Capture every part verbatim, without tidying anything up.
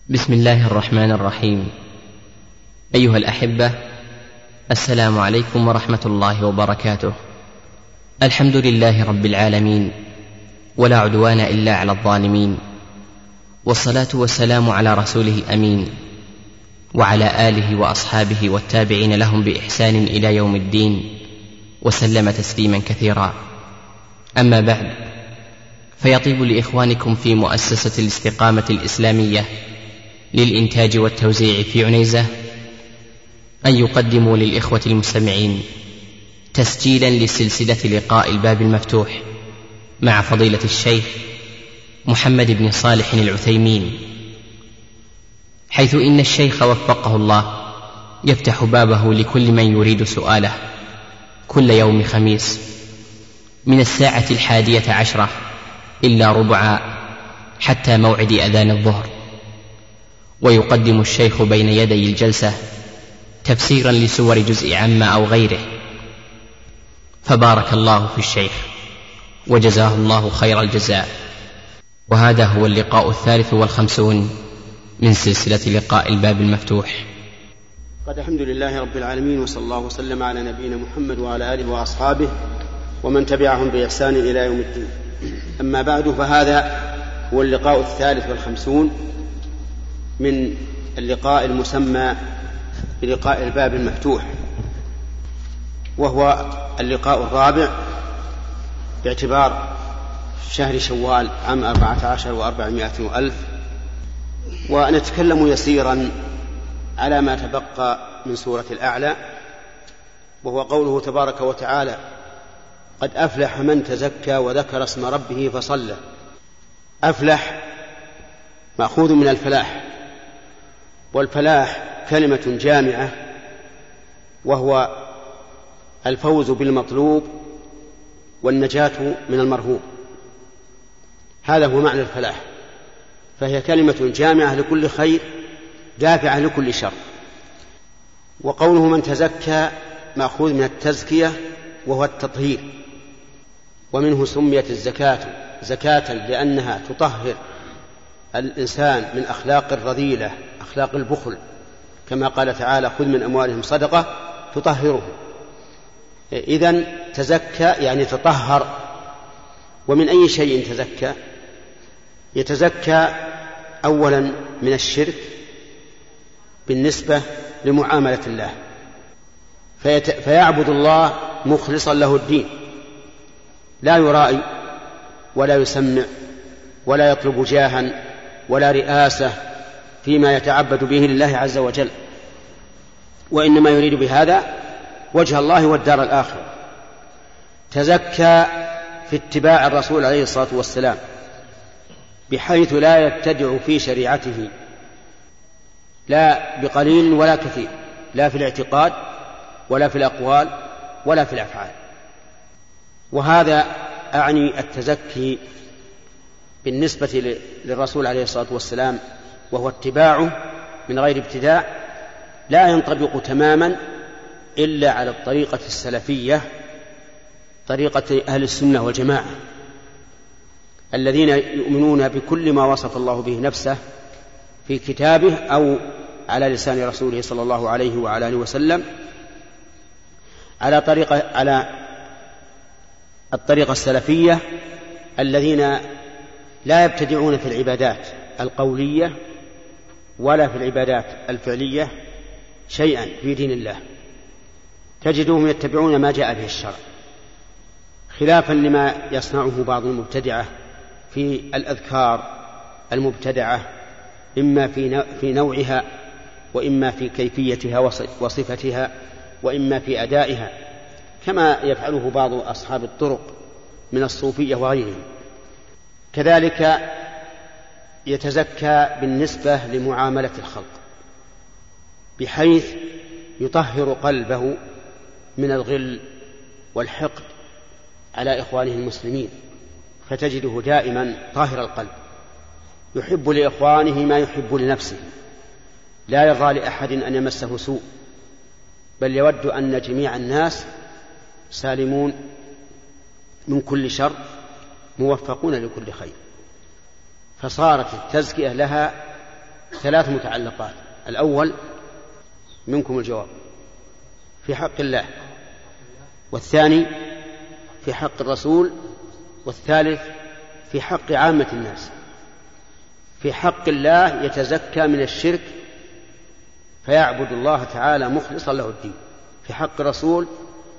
بسم الله الرحمن الرحيم. أيها الأحبة، السلام عليكم ورحمة الله وبركاته. الحمد لله رب العالمين، ولا عدوان إلا على الظالمين، والصلاة والسلام على رسوله الأمين وعلى آله وأصحابه والتابعين لهم بإحسان إلى يوم الدين، وسلم تسليما كثيرا. أما بعد، فيطيب لإخوانكم في مؤسسة الاستقامة الإسلامية للإنتاج والتوزيع في عنيزة أن يقدموا للإخوة المستمعين تسجيلا لسلسلة لقاء الباب المفتوح مع فضيلة الشيخ محمد بن صالح العثيمين، حيث إن الشيخ وفقه الله يفتح بابه لكل من يريد سؤاله كل يوم خميس من الساعة الحادية عشرة إلا ربعا حتى موعد أذان الظهر. ويقدم الشيخ بين يدي الجلسة تفسيرا لسور جزء عما أو غيره، فبارك الله في الشيخ وجزاه الله خير الجزاء. وهذا هو اللقاء الثالث والخمسون من سلسلة لقاء الباب المفتوح. قد الحمد لله رب العالمين، وصلى الله وسلم على نبينا محمد وعلى آله وأصحابه ومن تبعهم بإحسان إلى يوم الدين. أما بعد، فهذا هو اللقاء الثالث والخمسون من اللقاء المسمى بلقاء الباب المفتوح، وهو اللقاء الرابع باعتبار شهر شوال عام أربعة عشر وأربعمائة وألف. ونتكلم يسيرا على ما تبقى من سورة الأعلى، وهو قوله تبارك وتعالى: قد أفلح من تزكى وذكر اسم ربه فصلى. أفلح مأخوذ من الفلاح، والفلاح كلمة جامعة، وهو الفوز بالمطلوب والنجاة من المرهوب. هذا هو معنى الفلاح، فهي كلمة جامعة لكل خير دافعة لكل شر. وقوله من تزكى مأخوذ من التزكية، وهو التطهير، ومنه سميت الزكاة زكاة لأنها تطهر الإنسان من أخلاق الرذيلة، أخلاق البخل، كما قال تعالى: خذ من أموالهم صدقة تطهرهم. إذن تزكى يعني تطهر. ومن أي شيء تزكى؟ يتزكى أولا من الشرك بالنسبة لمعاملة الله، فيت... فيعبد الله مخلصا له الدين، لا يرائي ولا يسمع ولا يطلب جاها ولا رئاسة فيما يتعبد به لله عز وجل، وإنما يريد بهذا وجه الله والدار الآخرة. تزكى في اتباع الرسول عليه الصلاة والسلام، بحيث لا يبتدع في شريعته لا بقليل ولا كثير، لا في الاعتقاد ولا في الأقوال ولا في الأفعال. وهذا أعني التزكي بالنسبة للرسول عليه الصلاة والسلام، وهو اتباعه من غير ابتداع، لا ينطبق تماما إلا على الطريقة السلفية، طريقة أهل السنة والجماعة، الذين يؤمنون بكل ما وصف الله به نفسه في كتابه أو على لسان رسوله صلى الله عليه وعلى آله وسلم، على طريقة على الطريقة السلفية، الذين لا يبتدعون في العبادات القولية ولا في العبادات الفعلية شيئا في دين الله، تجدهم يتبعون ما جاء به الشرع، خلافا لما يصنعه بعض المبتدعة في الأذكار المبتدعة، إما في نوعها، وإما في كيفيتها وصفتها، وإما في أدائها، كما يفعله بعض أصحاب الطرق من الصوفية وغيرهم. كذلك يتزكى بالنسبة لمعاملة الخلق، بحيث يطهر قلبه من الغل والحقد على إخوانه المسلمين، فتجده دائما طاهر القلب، يحب لإخوانه ما يحب لنفسه، لا يرضى لأحد أن يمسه سوء، بل يود أن جميع الناس سالمون من كل شر موفقون لكل خير. فصارت التزكية لها ثلاث متعلقات. الأول منكم الجواب في حق الله، والثاني في حق الرسول، والثالث في حق عامة الناس. في حق الله يتزكى من الشرك فيعبد الله تعالى مخلصا له الدين. في حق الرسول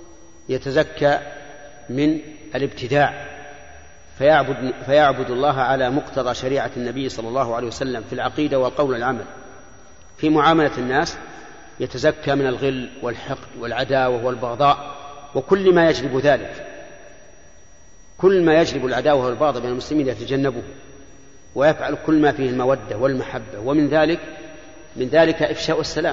يتزكى من الابتداع فيعبد, فيعبد الله على مقتضى شريعة النبي صلى الله عليه وسلم في العقيدة والقول والعمل. في معاملة الناس يتزكى من الغل والحقد والعداوة والبغضاء وكل ما يجلب ذلك. كل ما يجلب العداوة والبغضاء بين المسلمين يتجنبه ويفعل كل ما فيه المودة والمحبة. ومن ذلك من ذلك إفشاء السلام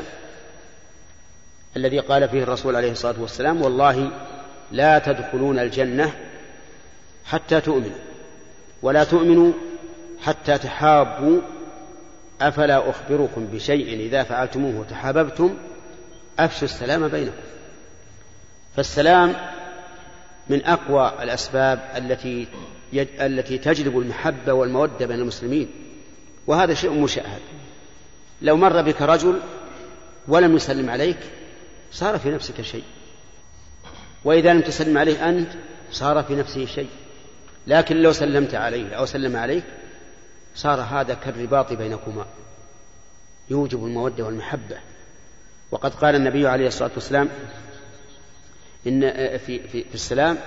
الذي قال فيه الرسول عليه الصلاة والسلام: والله لا تدخلون الجنة حتى تؤمنوا ولا تؤمنوا حتى تحابوا أفلا أخبركم بشيء إذا فعلتموه تحاببتم أفشوا السلام بينكم. فالسلام من أقوى الأسباب التي التي تجلب المحبة والمودة بين المسلمين، وهذا شيء مشاهد. لو مر بك رجل ولم يسلم عليك صار في نفسك شيء، وإذا لم تسلم عليه أنت صار في نفسه شيء، لكن لو سلمت عليه أو سلم عليك صار هذا كالرباط بينكما يوجب المودة والمحبة. وقد قال النبي عليه الصلاة والسلام إن في, في, في السلام: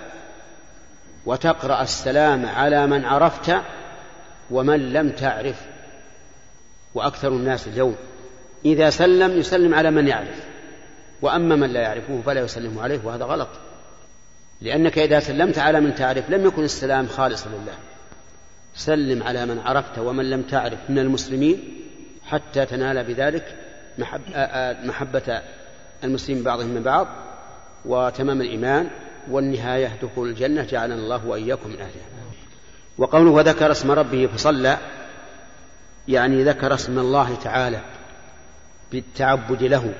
وتقرأ السلام على من عرفت ومن لم تعرف. وأكثر الناس اليوم إذا سلم يسلم على من يعرف، وأما من لا يعرفه فلا يسلم عليه، وهذا غلط، لأنك إذا سلمت على من تعرف لم يكن السلام خالصا لله. سلم على من عرفت ومن لم تعرف من المسلمين حتى تنال بذلك محبة المسلمين بعضهم من بعض وتمام الإيمان والنهاية دخول الجنة، جعلنا الله وإياكم من أهلها. وقوله وذكر اسم ربه فصلى، يعني ذكر اسم الله تعالى بالتعبد له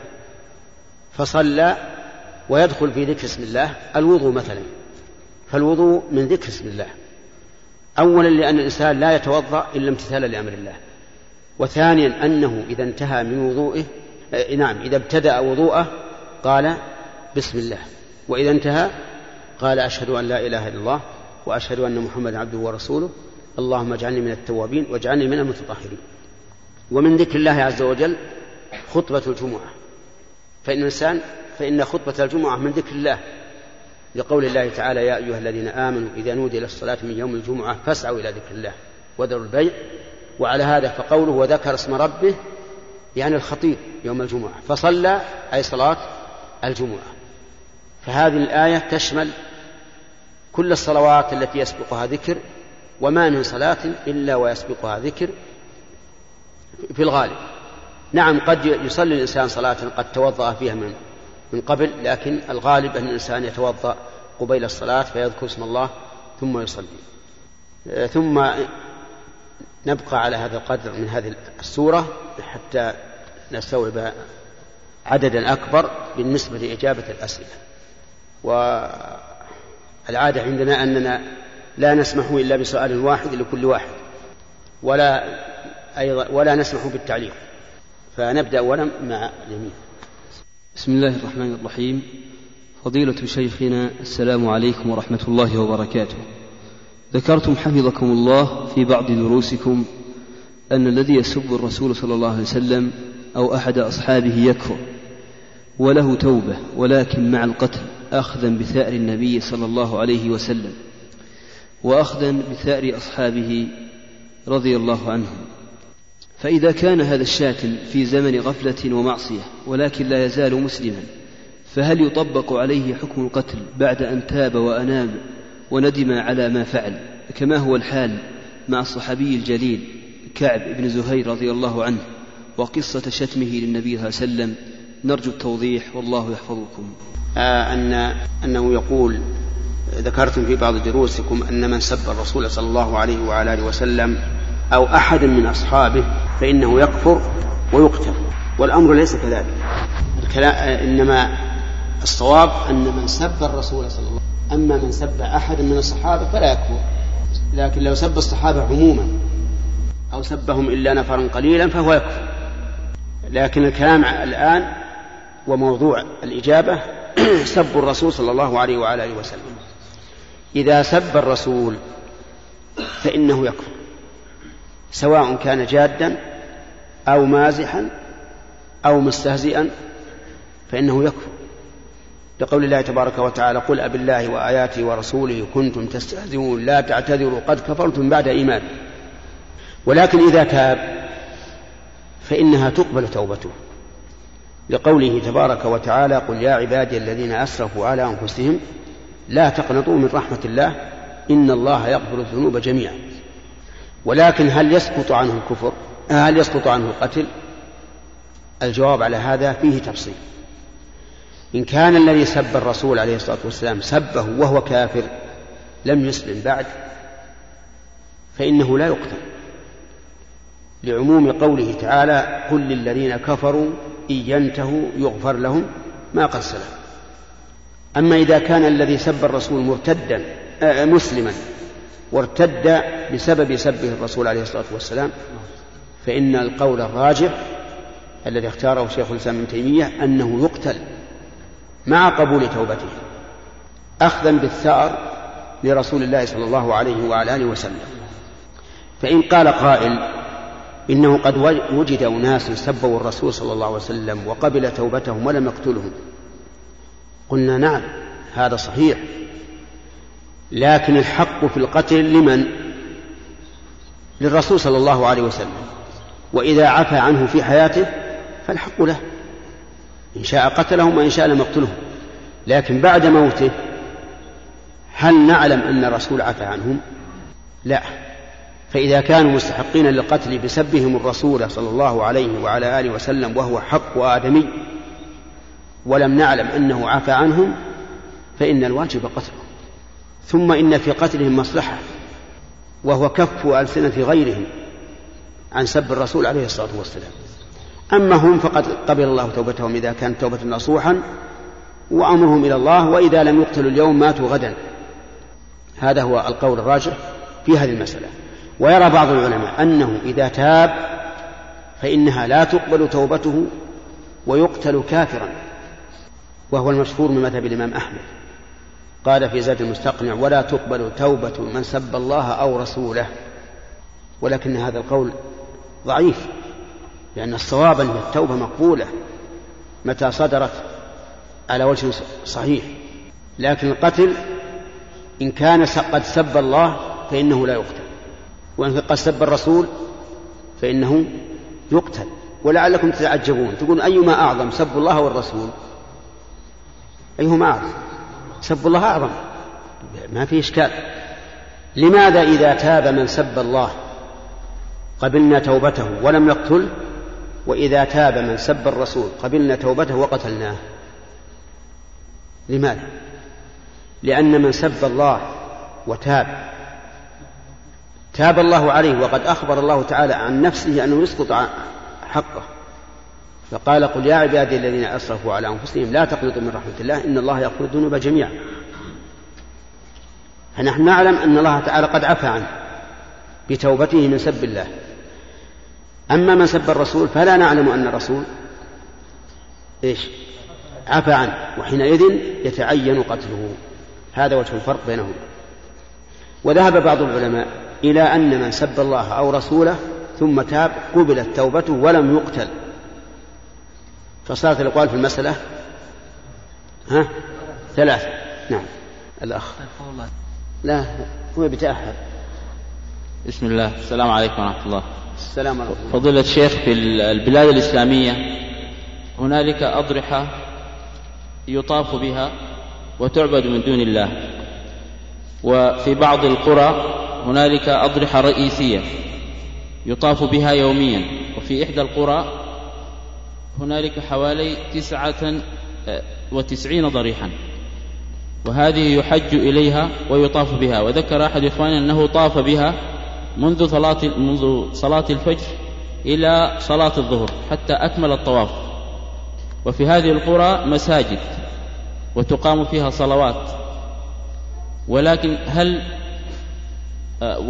فصلى. ويدخل في ذكر اسم الله الوضوء مثلا، فالوضوء من ذكر اسم الله، أولا لأن الإنسان لا يتوضأ إلا امتثالا لأمر الله، وثانيا أنه إذا انتهى من وضوءه آه نعم إذا ابتدأ وضوءه قال بسم الله، وإذا انتهى قال أشهد أن لا إله إلا الله وأشهد أن محمدا عبده ورسوله اللهم اجعلني من التوابين واجعلني من المتطهرين. ومن ذكر الله عز وجل خطبة الجمعة، فإن الإنسان فإن خطبة الجمعة من ذكر الله، لقول الله تعالى: يا أيها الذين آمنوا إذا نودي للصلاة من يوم الجمعة فاسعوا إلى ذكر الله وذروا البيع. وعلى هذا فقوله وذكر اسم ربه يعني الخطيب يوم الجمعة، فصلى أي صلاة الجمعة. فهذه الآية تشمل كل الصلوات التي يسبقها ذكر، وما من صلاة إلا ويسبقها ذكر في الغالب. نعم قد يصلي الإنسان صلاة قد توضأ فيها من من قبل، لكن الغالب أن الإنسان يتوضأ قبيل الصلاة فيذكر اسم الله ثم يصلي. ثم نبقى على هذا القدر من هذه السورة حتى نستوعب عددا أكبر بالنسبة لإجابة الأسئلة. والعادة عندنا أننا لا نسمح إلا بسؤال واحد لكل واحد، ولا أيضا ولا نسمح بالتعليق. فنبدأ أولا مع اليمين. بسم الله الرحمن الرحيم. فضيلة شيخنا السلام عليكم ورحمة الله وبركاته. ذكرتم حفظكم الله في بعض دروسكم أن الذي يسب الرسول صلى الله عليه وسلم أو أحد أصحابه يكفر وله توبة، ولكن مع القتل أخذا بثأر النبي صلى الله عليه وسلم وأخذا بثأر أصحابه رضي الله عنهم. فإذا كان هذا الشاتم في زمن غفلة ومعصية ولكن لا يزال مسلما، فهل يطبق عليه حكم القتل بعد أن تاب وأناب وندم على ما فعل، كما هو الحال مع الصحابي الجليل كعب بن زهير رضي الله عنه وقصة شتمه للنبي صلى الله عليه وسلم؟ نرجو التوضيح والله يحفظكم. آه أن أنه يقول ذكرتم في بعض دروسكم أن من سب الرسول صلى الله عليه وعلى آله وسلم أو أحد من أصحابه فإنه يكفر ويقتل، والأمر ليس كذلك. إنما الصواب أن من سب الرسول صلى الله عليه وسلم، أما من سب أحد من الصحابة فلا يكفر، لكن لو سب الصحابة عموما أو سبهم إلا نفرا قليلا فهو يكفر. لكن الكلام الآن وموضوع الإجابة سب الرسول صلى الله عليه وعلى آله وسلم. إذا سب الرسول فإنه يكفر، سواء كان جادا أو مازحا أو مستهزئا فإنه يكفر، لقول الله تبارك وتعالى: قل أب الله وآياته ورسوله كنتم تستهزئون لا تعتذروا قد كفرتم بعد إيمان. ولكن إذا تاب فإنها تقبل توبته، لقوله تبارك وتعالى: قل يا عبادي الذين أسرفوا على أنفسهم لا تقنطوا من رحمة الله إن الله يغفر الذنوب جميعا. ولكن هل يسقط عنه الكفر؟ هل يسقط عنه القتل؟ الجواب على هذا فيه تفصيل. إن كان الذي سب الرسول عليه الصلاة والسلام سبه وهو كافر لم يسلم بعد فإنه لا يقتل، لعموم قوله تعالى: قل للذين كفروا إن ينتهوا يغفر لهم ما قد سلف. أما إذا كان الذي سب الرسول مرتدا آه مسلما وارتد بسبب سبه الرسول عليه الصلاة والسلام فإن القول الراجح الذي اختاره شيخ الإسلام ابن تيمية أنه يقتل مع قبول توبته، أخذا بالثأر لرسول الله صلى الله عليه وعلى آله وسلم. فإن قال قائل: إنه قد وجد أناس سبوا الرسول صلى الله عليه وسلم وقبل توبتهم ولم يقتلهم، قلنا: نعم، هذا صحيح، لكن الحق في القتل لمن؟ للرسول صلى الله عليه وسلم، وإذا عفى عنه في حياته فالحق له، إن شاء قتلهم وإن شاء لم يقتلهم. لكن بعد موته هل نعلم أن الرسول عفى عنهم؟ لا. فإذا كانوا مستحقين للقتل بسبهم الرسول صلى الله عليه وعلى آله وسلم وهو حق آدمي ولم نعلم أنه عفى عنهم فإن الواجب قتلهم. ثم إن في قتلهم مصلحة، وهو كف ألسنة غيرهم عن سب الرسول عليه الصلاة والسلام. أما هم فقد قبل الله توبتهم إذا كانت توبة نصوحا، وأمرهم إلى الله، وإذا لم يقتلوا اليوم ماتوا غدا. هذا هو القول الراجح في هذه المسألة. ويرى بعض العلماء أنه إذا تاب فإنها لا تقبل توبته ويقتل كافرا، وهو المشهور من مذهب الإمام أحمد. قال في زاد المستقنع: ولا تقبل توبة من سب الله أو رسوله. ولكن هذا القول ضعيف، لأن الصواب أن التوبة مقبولة متى صدرت على وجه صحيح، لكن القتل إن كان قد سب الله فإنه لا يقتل، وإن قد سب الرسول فإنه يقتل. ولعلكم تتعجبون تقول: أيما أعظم، سب الله والرسول؟ أيهما أعظم؟ سب الله أعظم، ما في إشكال. لماذا إذا تاب من سب الله قبلنا توبته ولم نقتل، وإذا تاب من سب الرسول قبلنا توبته وقتلناه؟ لماذا؟ لأن من سب الله وتاب تاب الله عليه، وقد أخبر الله تعالى عن نفسه أنه يسقط حقه، فقال: قل يا عبادي الذين أسرفوا على أنفسهم لا تقنطوا من رحمة الله إن الله يغفر الذنوب جميعا. فنحن نعلم أن الله تعالى قد عفى عنه بتوبته من سب الله. أما من سب الرسول فلا نعلم أن الرسول إيش عفى عنه، وحينئذ يتعين قتله. هذا وجه الفرق بينهما. وذهب بعض العلماء إلى أن من سب الله أو رسوله ثم تاب قبلت توبته ولم يقتل، فصارت الأقوال في المسألة ها ثلاثة. نعم. الأخ لا هو بتأخر. بسم الله. السلام عليكم ورحمة الله. السلام عليكم. فضيلة الشيخ، في البلاد الإسلامية هنالك أضرحة يطاف بها وتعبد من دون الله، وفي بعض القرى هنالك أضرحة رئيسية يطاف بها يوميا، وفي إحدى القرى هنالك حوالي تسعة وتسعين ضريحا، وهذه يحج إليها ويطاف بها. وذكر أحد إخواننا أنه طاف بها منذ صلاة, منذ صلاة الفجر إلى صلاة الظهر حتى أكمل الطواف. وفي هذه القرى مساجد وتقام فيها صلوات، ولكن هل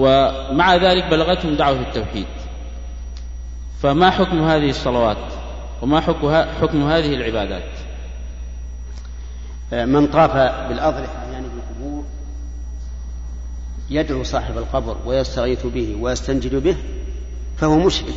ومع ذلك بلغتهم دعوة التوحيد، فما حكم هذه الصلوات؟ وما حكم هذه العبادات؟ من طاف بالأضرحة يعني بالقبور يدعو صاحب القبر ويستغيث به ويستنجد به فهو مشرك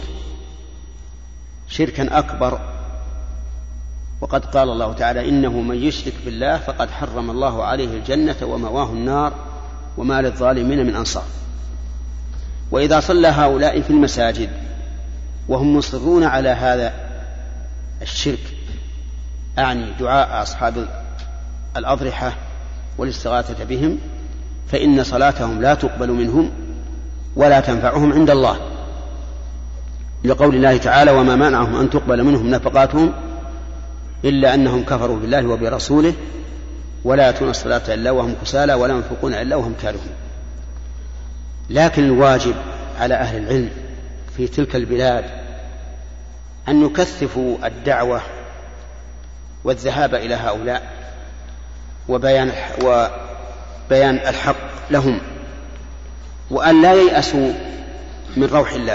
شركا أكبر، وقد قال الله تعالى: إنه من يشرك بالله فقد حرم الله عليه الجنة ومأواه النار وما للظالمين من أنصار. وإذا صلى هؤلاء في المساجد وهم مصرون على هذا الشرك، أعني دعاء أصحاب الأضرحة والاستغاثة بهم، فإن صلاتهم لا تقبل منهم ولا تنفعهم عند الله، لقول الله تعالى: وما منعهم أن تقبل منهم نفقاتهم إلا أنهم كفروا بالله وبرسوله ولا يأتون الصلاة إلا وهم كسالى ولا ينفقون إلا وهم كارهون. لكن الواجب على أهل العلم في تلك البلاد أن يكثفوا الدعوة والذهاب إلى هؤلاء وبيان وبيان الحق لهم، وأن لا ييأسوا من روح الله.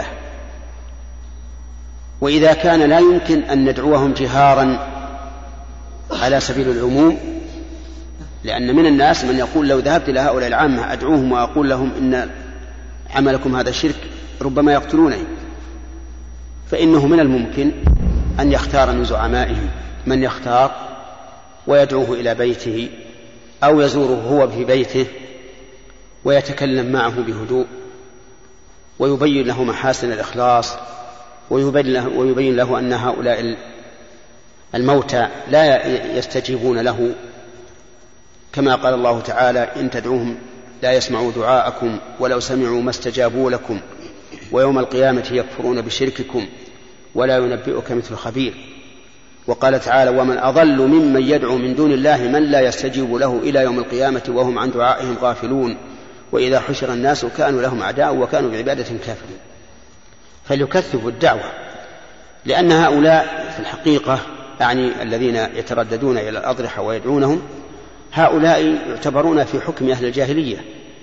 وإذا كان لا يمكن أن ندعوهم جهارا على سبيل العموم، لأن من الناس من يقول: لو ذهبت إلى هؤلاء العامة أدعوهم وأقول لهم إن عملكم هذا الشرك ربما يقتلونني، فإنه من الممكن أن يختار من زعمائهم من يختار ويدعوه إلى بيته أو يزوره هو في بيته ويتكلم معه بهدوء ويبين له محاسن الإخلاص، ويبين له, ويبين له أن هؤلاء الموتى لا يستجيبون له، كما قال الله تعالى: إن تدعوهم لا يسمعوا دعاءكم ولو سمعوا ما استجابوا لكم ويوم القيامة يكفرون بشرككم ولا ينبئك مثل خبير. وقال تعالى: ومن أضل ممن يدعو من دون الله من لا يستجيب له إلى يوم القيامة وهم عن دعائهم غافلون وإذا حشر الناس كانوا لهم أعداء وكانوا بعبادة كافرين. فليكثفوا الدعوة، لأن هؤلاء في الحقيقة يعني الذين يترددون إلى الأضرحة ويدعونهم هؤلاء يعتبرون في حكم أهل الجاهلية،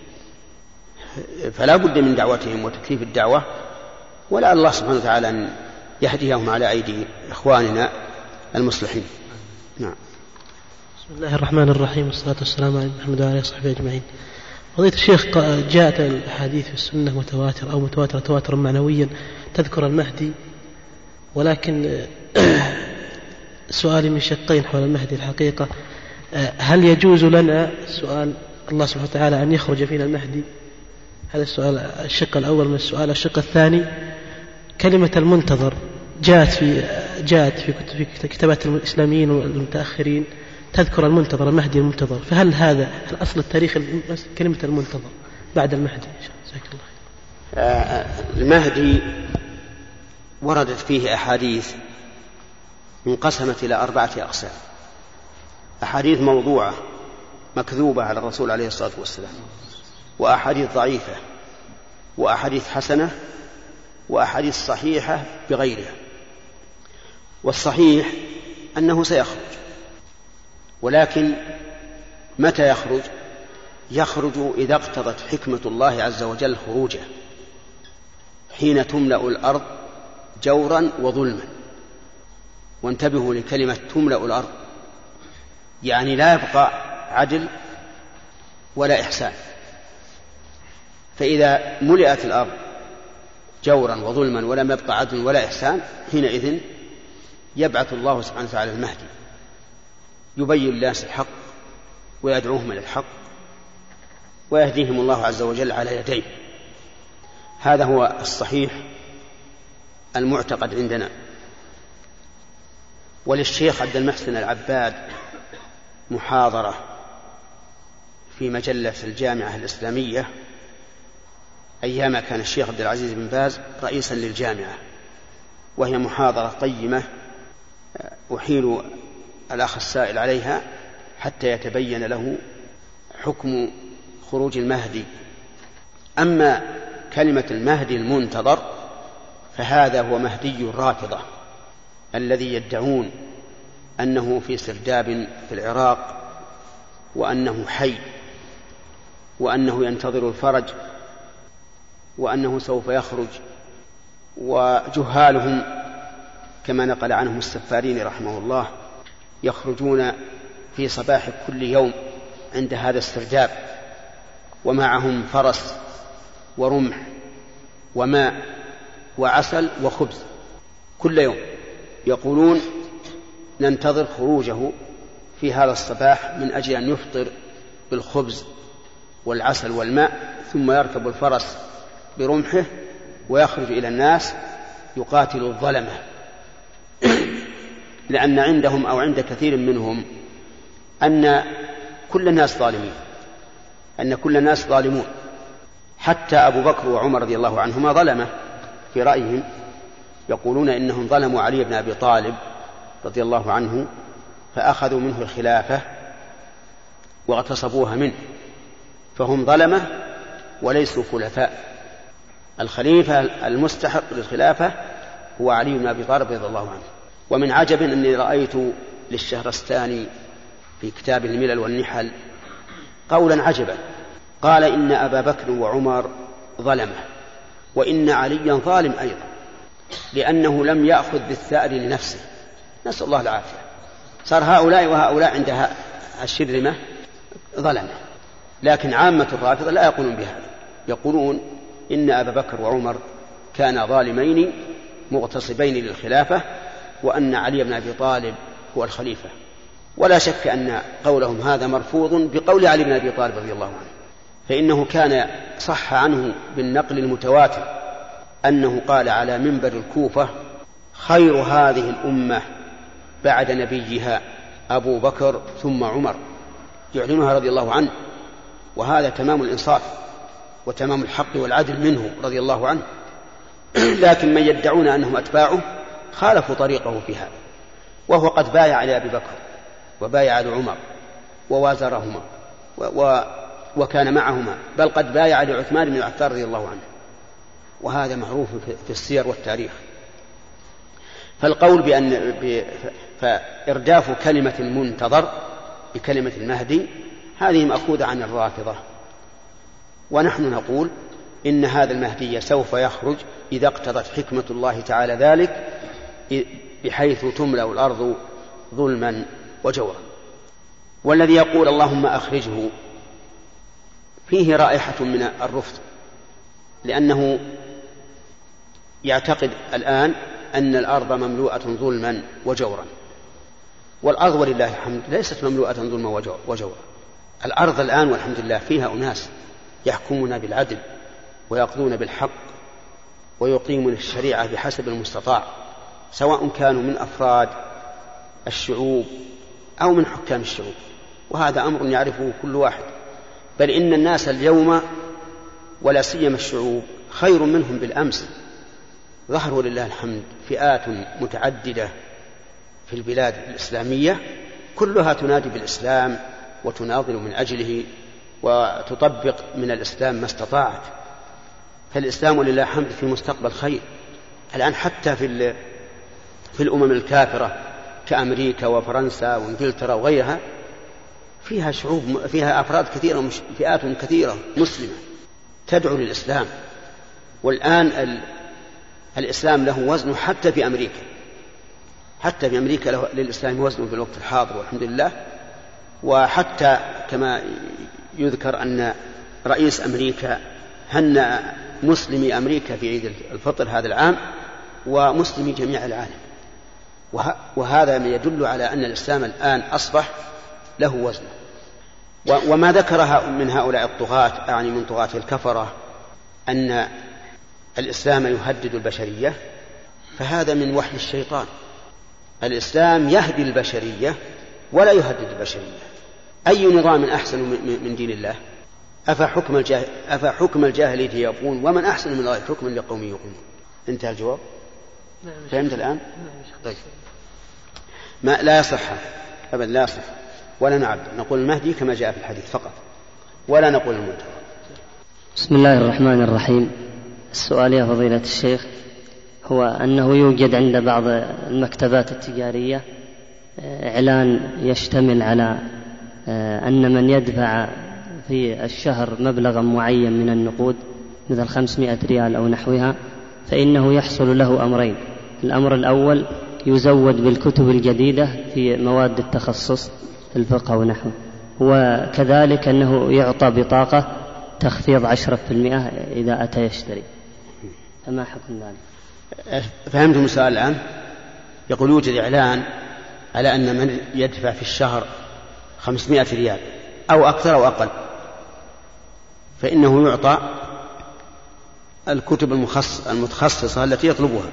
فلا بد من دعوتهم وتكثيف الدعوة، ولا الله سبحانه وتعالى أن يهديهم على أيدي إخواننا المصلحين. نعم. بسم الله الرحمن الرحيم، والصلاة والسلام على محمد وعلى آله وصحبه أجمعين. قضية الشيخ، جاءت الأحاديث في السنة متواتر أو متواترة تواترا معنويا تذكر المهدي، ولكن سؤالي من شقين حول المهدي الحقيقة: هل يجوز لنا سؤال الله سبحانه وتعالى أن يخرج فينا المهدي؟ هذا السؤال الشق الأول من السؤال. الشق الثاني: كلمة المنتظر جاءت في جاءت في في كتابات الإسلاميين والمتأخرين تذكر المنتظر، المهدي المنتظر، فهل هذا الأصل التاريخي كلمة المنتظر بعد المهدي؟ جزاك الله خير. المهدي وردت فيه أحاديث انقسمت إلى أربعة أقسام: أحاديث موضوعة مكذوبة على الرسول عليه الصلاة والسلام، وأحاديث ضعيفة، وأحاديث حسنة، وأحاديث صحيحة بغيرها. والصحيح أنه سيخرج، ولكن متى يخرج؟ يخرج إذا اقتضت حكمة الله عز وجل خروجه، حين تملأ الأرض جورا وظلما. وانتبهوا لكلمة تملأ الأرض، يعني لا يبقى عدل ولا إحسان. فإذا ملئت الأرض جورا وظلما ولم يبقى عدل ولا إحسان، حينئذ يبعث الله سبحانه وتعالى المهدي يبين الناس الحق ويدعوهم إلى الحق ويهديهم الله عز وجل على يديه. هذا هو الصحيح المعتقد عندنا. وللشيخ عبد المحسن العباد محاضرة في مجلة الجامعة الإسلامية أيام كان الشيخ عبد العزيز بن باز رئيسا للجامعة، وهي محاضرة قيمة أحيل الأخ السائل عليها حتى يتبين له حكم خروج المهدي. أما كلمة المهدي المنتظر فهذا هو مهدي الرافضة الذي يدعون أنه في سرداب في العراق، وأنه حي، وأنه ينتظر الفرج، وأنه سوف يخرج. وجهالهم كما نقل عنهم السفارين رحمه الله، يخرجون في صباح كل يوم عند هذا السرداب ومعهم فرس ورمح وماء وعسل وخبز كل يوم، يقولون ننتظر خروجه في هذا الصباح من أجل أن يفطر بالخبز والعسل والماء، ثم يركب الفرس برمحه ويخرج إلى الناس يقاتل الظلمة. لأن عندهم أو عند كثير منهم أن كل الناس ظالمين، أن كل الناس ظالمون، حتى أبو بكر وعمر رضي الله عنهما ظلمة في رأيهم، يقولون إنهم ظلموا علي بن أبي طالب رضي الله عنه فأخذوا منه الخلافة واغتصبوها منه، فهم ظلمة وليسوا خلفاء. الخليفة المستحق للخلافة هو علي بن أبي طالب رضي الله عنه. ومن عجب أني رأيت للشهرستاني في كتاب الملل والنحل قولا عجبا، قال إن أبا بكر وعمر ظلمة وإن عليا ظالم أيضا، لأنه لم يأخذ بالثأر لنفسه، نسأل الله العافية. صار هؤلاء وهؤلاء عندها الشرمة ظلمة، لكن عامة الرافضة لا يقولون بهذا، يقولون إن أبا بكر وعمر كانا ظالمين مغتصبين للخلافة، وأن علي بن أبي طالب هو الخليفة. ولا شك أن قولهم هذا مرفوض بقول علي بن أبي طالب رضي الله عنه، فإنه كان صح عنه بالنقل المتواتر أنه قال على منبر الكوفة: خير هذه الأمة بعد نبيها أبو بكر ثم عمر، يعلنها رضي الله عنه، وهذا تمام الإنصاف وتمام الحق والعدل منه رضي الله عنه. لكن من يدعون أنهم أتباعه خالفوا طريقه في هذا، وهو قد بايع على أبي بكر وبايع على عمر ووازرهما و... و... وكان معهما، بل قد بايع على عثمان بن عفان رضي الله عنه، وهذا معروف في السير والتاريخ. فالقول بأن ب... فإرداف كلمة المنتظر بكلمة المهدي هذه مأخوذة عن الرافضة، ونحن نقول إن هذا المهدي سوف يخرج إذا اقتضت حكمة الله تعالى ذلك، بحيث تملأ الأرض ظلما وجورا. والذي يقول اللهم أخرجه فيه رائحة من الرفض، لأنه يعتقد الآن أن الأرض مملوءة ظلما وجورا، والأرض ولله الحمد ليست مملوءة ظلما وجورا. الأرض الآن والحمد لله فيها أناس يحكمون بالعدل ويقضون بالحق ويقيمون الشريعة بحسب المستطاع، سواء كانوا من أفراد الشعوب أو من حكام الشعوب، وهذا أمر يعرفه كل واحد. بل إن الناس اليوم ولا سيما الشعوب خير منهم بالأمس. ظهروا لله الحمد فئات متعددة في البلاد الإسلامية كلها تنادي بالإسلام وتناضل من أجله وتطبق من الإسلام ما استطاعت. فالإسلام ولله الحمد في مستقبل خير الآن، حتى في في الأمم الكافرة كأمريكا وفرنسا وإنجلترا وغيرها فيها شعوب فيها أفراد كثيرة فئات كثيرة مسلمة تدعو للإسلام. والآن ال... الإسلام له وزن حتى في أمريكا، حتى في أمريكا له... للإسلام وزن في الوقت الحاضر والحمد لله. وحتى كما يذكر أن رئيس أمريكا هنأ مسلمي أمريكا في عيد الفطر هذا العام ومسلمي جميع العالم، وه... وهذا يدل على أن الإسلام الآن أصبح له وزن. و... وما ذكرها من هؤلاء الطغاة، أعني من طغاة الكفرة، أن الإسلام يهدد البشرية، فهذا من وحي الشيطان. الإسلام يهدي البشرية ولا يهدد البشرية. أي نظام أحسن من دين الله؟ أفحكم الجاهل أفحكم الجاهلية يبغون ومن أحسن من الله حكما لقوم يوقنون. انتهى الجواب. فهمت الآن؟ طيب. ما لا يصح أبدا، لا يصح ولا نعبد، نقول المهدي كما جاء في الحديث فقط، ولا نقول المنتظر. بسم الله الرحمن الرحيم. السؤال يا فضيلة الشيخ هو أنه يوجد عند بعض المكتبات التجارية إعلان يشتمل على أن من يدفع في الشهر مبلغا معين من النقود مثل خمسمائة ريال أو نحوها فإنه يحصل له أمرين: الأمر الأول يزود بالكتب الجديدة في مواد التخصص الفقه ونحوه، وكذلك أنه يعطى بطاقة تخفيض عشرة في المئة إذا أتى يشتري، فما حكم ذلك؟ فهمتم السؤال الآن؟ يقول يوجد إعلان على أن من يدفع في الشهر خمسمائة ريال أو أكثر أو أقل فإنه يعطى الكتب المتخصصة التي يطلبها،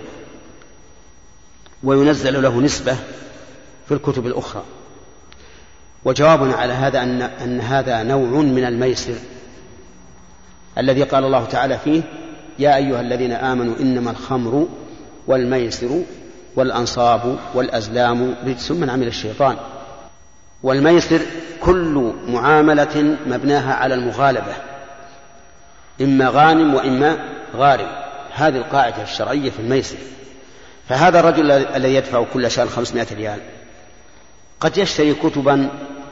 وينزل له نسبة في الكتب الأخرى. وجوابنا على هذا أن, أن هذا نوع من الميسر الذي قال الله تعالى فيه: يا أيها الذين آمنوا إنما الخمر والميسر والأنصاب والأزلام رجس من عمل الشيطان. والميسر كل معاملة مبناها على المغالبة، إما غانم وإما غارم، هذه القاعدة الشرعية في الميسر. فهذا الرجل الذي يدفع كل شهر خمسمائة ريال قد يشتري كتبا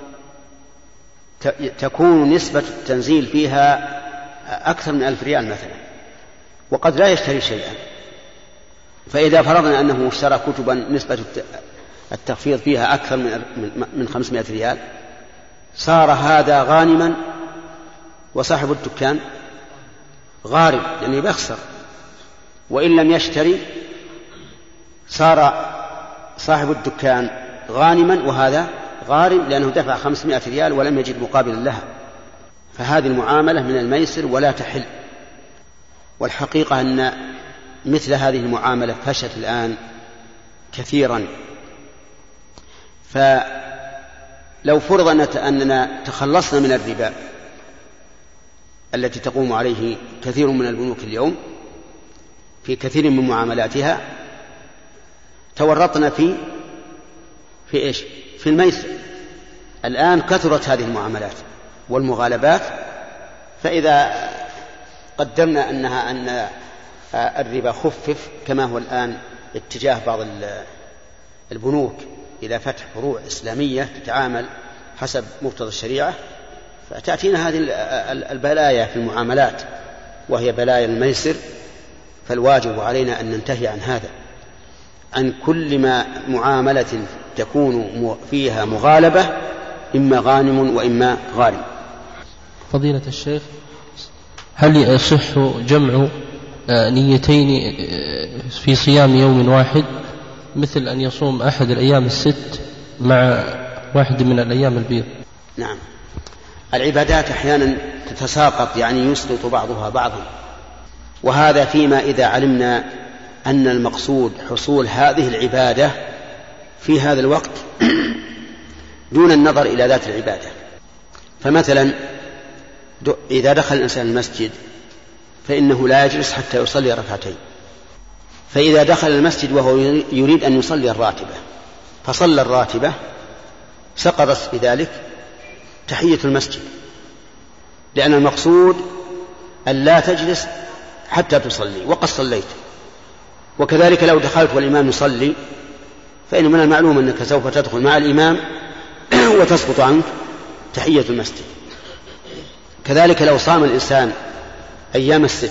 تكون نسبة التنزيل فيها أكثر من ألف ريال مثلا، وقد لا يشتري شيئا. فإذا فرضنا أنه اشترى كتبا نسبة التخفيض فيها أكثر من خمسمائة ريال صار هذا غانما، وصاحب الدكان غارم يعني بيخسر. وإن لم يشتري صار صاحب الدكان غانما وهذا غارم، لأنه دفع خمسمائة ريال ولم يجد مقابلا لها. فهذه المعاملة من الميسر ولا تحل. والحقيقة أن مثل هذه المعاملة فشت الآن كثيرا. فلو فرض أننا تخلصنا من الربا التي تقوم عليه كثير من البنوك اليوم في كثير من معاملاتها، تورطنا في في إيش؟ في الميسر. الآن كثرت هذه المعاملات والمغالبات، فإذا قدرنا أنها أن الربا خفف كما هو الآن اتجاه بعض البنوك إلى فتح فروع إسلامية تتعامل حسب مقتضى الشريعة، فتأتينا هذه البلايا في المعاملات وهي بلايا الميسر. فالواجب علينا أن ننتهي عن هذا، عن كل ما معاملة تكون فيها مغالبة، إما غانم وإما غارم. فضيلة الشيخ، هل يصح جمع نيتين في صيام يوم واحد، مثل أن يصوم أحد الأيام الست مع واحد من الأيام البيض؟ نعم، العبادات أحيانا تتساقط، يعني يسقط بعضها بعضا، وهذا فيما إذا علمنا أن المقصود حصول هذه العبادة في هذا الوقت دون النظر إلى ذات العبادة. فمثلا إذا دخل الإنسان المسجد فإنه لا يجلس حتى يصلي ركعتين، فإذا دخل المسجد وهو يريد أن يصلي الراتبة فصلى الراتبة سقطت بذلك تحية المسجد، لأن المقصود أن لا تجلس حتى تصلي وقد صليت. وكذلك لو دخلت والإمام يصلي فإن من المعلوم أنك سوف تدخل مع الإمام وتسقط عنك تحية المسجد. كذلك لو صام الإنسان أيام الست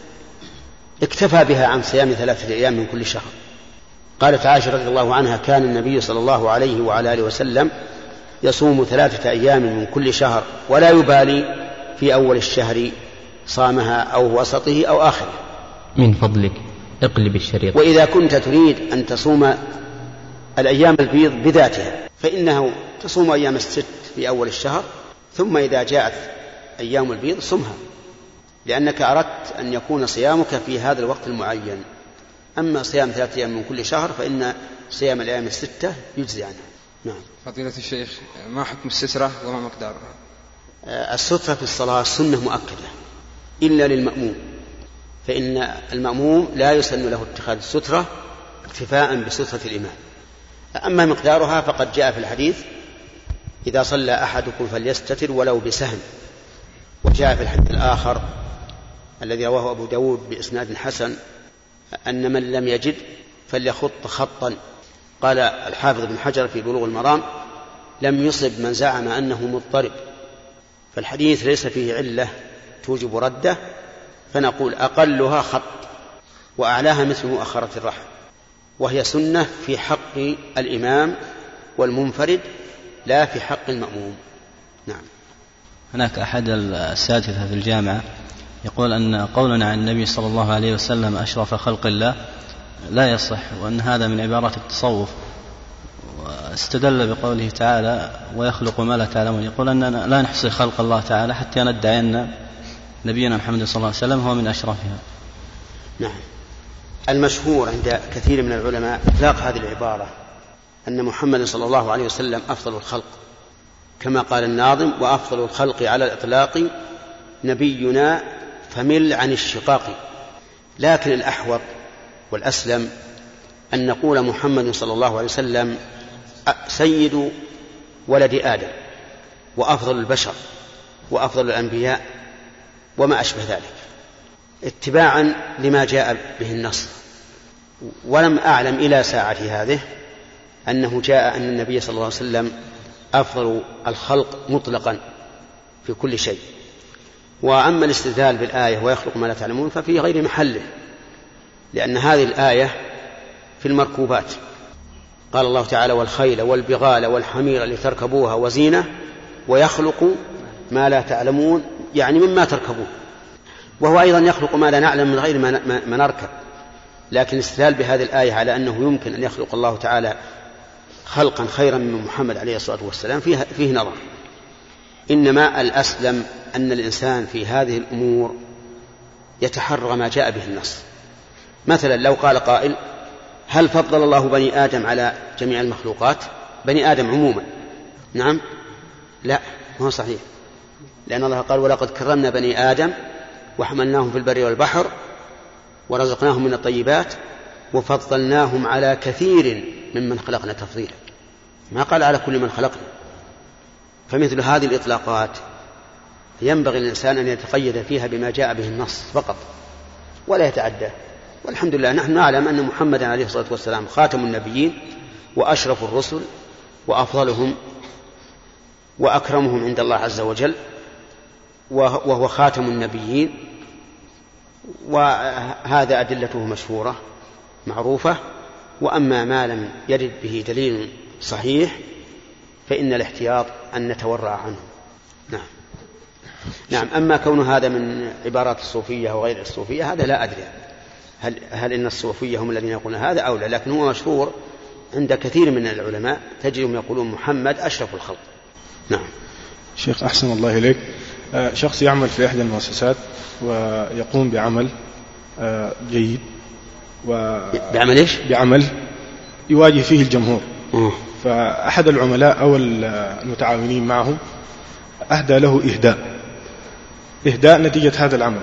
اكتفى بها عن صيام ثلاثة أيام من كل شهر. قالت عائشة رضي الله عنها: كان النبي صلى الله عليه وعلى آله وسلم يصوم ثلاثة أيام من كل شهر ولا يبالي في أول الشهر صامها أو وسطه أو آخره. من فضلك اقلب الشريط. وإذا كنت تريد أن تصوم الأيام البيض بذاتها فإنه تصوم أيام الست في أول الشهر، ثم إذا جاءت أيام البيض صمها، لأنك أردت أن يكون صيامك في هذا الوقت المعين. أما صيام ثلاثة أيام من كل شهر فإن صيام الأيام الستة يجزي عنها. نعم. فضيلة الشيخ، ما حكم السترة وما مقدارها؟ السترة في الصلاة سنة مؤكدة إلا للمأموم، فإن المأموم لا يسن له اتخاذ السترة اكتفاء بسترة الإمام. أما مقدارها فقد جاء في الحديث: إذا صلى أحدكم فليستتر ولو بسهم. وجاء في الحديث الآخر الذي رواه أبو داود بإسناد حسن أن من لم يجد فليخط خطا. قال الحافظ بن حجر في بلوغ المرام: لم يصب من زعم أنه مضطرب، فالحديث ليس فيه علة توجب رده، فنقول أقلها خط وأعلاها مثل مؤخرة الرحم. وهي سنة في حق الإمام والمنفرد لا في حق المأموم. نعم. هناك أحد الأساتذة في الجامعة يقول أن قولنا عن النبي صلى الله عليه وسلم أشرف خلق الله لا يصح، وأن هذا من عبارات التصوف، واستدل بقوله تعالى ويخلق ما لا تعلمون. يقول أننا لا نحصي خلق الله تعالى حتى ندعي أن نبينا محمد صلى الله عليه وسلم هو من أشرفها. نعم. المشهور عند كثير من العلماء إطلاق هذه العبارة أن محمد صلى الله عليه وسلم أفضل الخلق، كما قال الناظم وأفضل الخلق على الإطلاق نبينا فمل عن الشقاق. لكن الأحوط والأسلم أن نقول محمد صلى الله عليه وسلم سيد ولد آدم وأفضل البشر وأفضل الأنبياء وما أشبه ذلك، اتباعا لما جاء به النص. ولم أعلم إلى ساعة هذه أنه جاء أن النبي صلى الله عليه وسلم أفضل الخلق مطلقا في كل شيء. وأما الاستدلال بالآية ويخلق ما لا تعلمون ففي غير محله، لأن هذه الآية في المركوبات. قال الله تعالى والخيل والبغال والحمير لتركبوها وزينة ويخلق ما لا تعلمون، يعني مما تركبون، وهو أيضا يخلق ما لا نعلم من غير ما نركب. لكن الاستدلال بهذه الآية على أنه يمكن أن يخلق الله تعالى خلقا خيرا من محمد عليه الصلاة والسلام فيه, فيه نظر. إنما الأسلم أن الإنسان في هذه الأمور يتحرى ما جاء به النص. مثلا لو قال قائل هل فضل الله بني آدم على جميع المخلوقات؟ بني آدم عموما؟ نعم. لا، ما هو صحيح، لأن الله قال ولقد كرمنا بني آدم وحملناهم في البر والبحر ورزقناهم من الطيبات وفضلناهم على كثير ممن خلقنا تفضيلا. ما قال على كل من خلقنا. فمثل هذه الإطلاقات ينبغي الإنسان أن يتقيد فيها بما جاء به النص فقط ولا يتعدى. والحمد لله نحن نعلم أن محمد عليه الصلاة والسلام خاتم النبيين وأشرف الرسل وأفضلهم وأكرمهم عند الله عز وجل، وهو خاتم النبيين، وهذا أدلته مشهورة معروفة. وأما ما لم يرد به دليل صحيح فإن الاحتياط أن نتورع عنه. نعم. نعم. أما كون هذا من عبارات الصوفية وغير الصوفية هذا لا أدري هل, هل إن الصوفية هم الذين يقولون هذا أو لا، لكن هو مشهور عند كثير من العلماء تجدهم يقولون محمد أشرف الخلق. نعم. شيخ أحسن الله إليك، شخص يعمل في إحدى المؤسسات ويقوم بعمل جيد و بعمل إيش؟ بعمل يواجه فيه الجمهور. م. فأحد العملاء أو المتعاونين معه أهدى له إهداء إهداء نتيجة هذا العمل،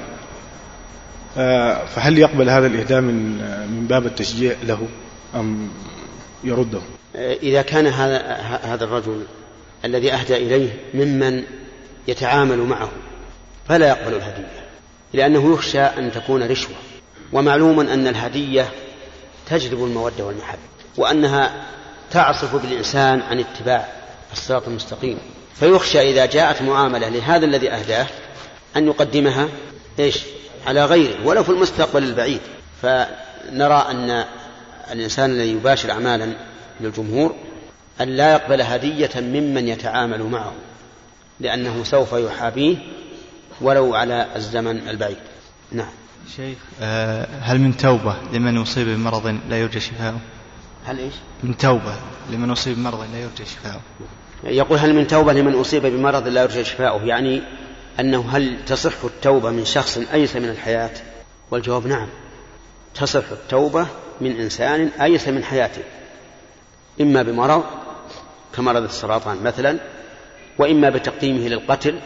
فهل يقبل هذا الإهداء من من باب التشجيع له أم يرده؟ إذا كان هذا هذا الرجل الذي أهدى إليه ممن يتعامل معه فلا يقبل الهدية، لأنه يخشى أن تكون رشوة. ومعلوم أن الهدية تجلب المودة والمحبة، وأنها تعصف بالإنسان عن اتباع الصراط المستقيم، فيخشى إذا جاءت معاملة لهذا الذي أهداه أن يقدمها إيش على غيره ولو في المستقبل البعيد. فنرى أن الإنسان الذي يباشر أعمالا للجمهور أن لا يقبل هدية ممن يتعامل معه، لأنه سوف يحابيه ولو على الزمن البعيد. نعم. شيخ، هل من توبة لمن يصيب بمرض لا يرجى شفاؤه؟ هل إيش؟ من توبة لمن يصيب بمرض لا يرجى شفاؤه. يقول هل من توبة لمن أصيب بمرض لا يرجى شفاؤه، يعني أنه هل تصح التوبة من شخص أيس من الحياة؟ والجواب نعم، تصح التوبة من إنسان أيس من حياته، إما بمرض كمرض السرطان مثلا، وإما بتقديمه للقتل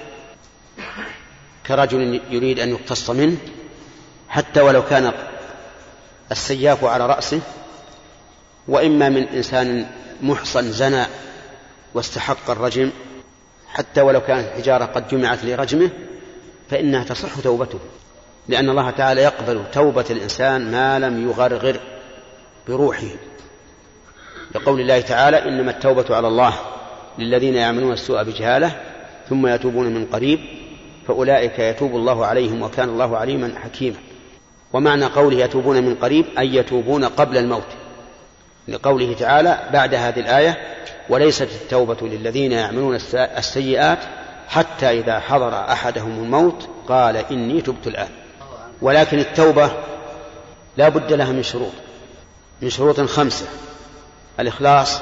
كرجل يريد أن يقتص منه حتى ولو كان السياف على رأسه، وإما من إنسان محصن زنى واستحق الرجم حتى ولو كانت الحجارة قد جمعت لرجمه، فإنها تصح توبته، لأن الله تعالى يقبل توبة الإنسان ما لم يغرغر بروحه، لقول الله تعالى إنما التوبة على الله للذين يعملون السوء بجهالة ثم يتوبون من قريب فأولئك يتوب الله عليهم وكان الله عليما حكيما. ومعنى قوله يتوبون من قريب أي يتوبون قبل الموت، لقوله تعالى بعد هذه الآية وليست التوبة للذين يعملون السيئات حتى إذا حضر أحدهم الموت قال إني تبت الآن. ولكن التوبة لا بد لها من شروط من شروط خمسة: الإخلاص